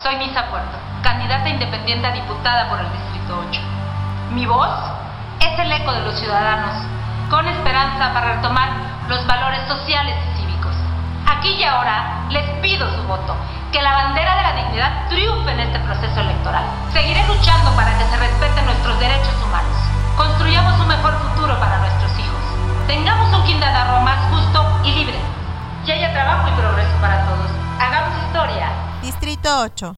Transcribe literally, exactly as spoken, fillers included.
Soy Misa Puerto, candidata independiente a diputada por el Distrito ocho. Mi voz es el eco de los ciudadanos, con esperanza para retomar los valores sociales y cívicos. Aquí y ahora les pido su voto, que la bandera de la dignidad triunfe en este proceso electoral. Seguiré luchando para que se respeten nuestros derechos humanos. Construyamos un mejor futuro para nuestros hijos. Tengamos un Quintana Roo más justo y libre. Y haya trabajo y progreso para todos. Hagamos historia. Distrito ocho.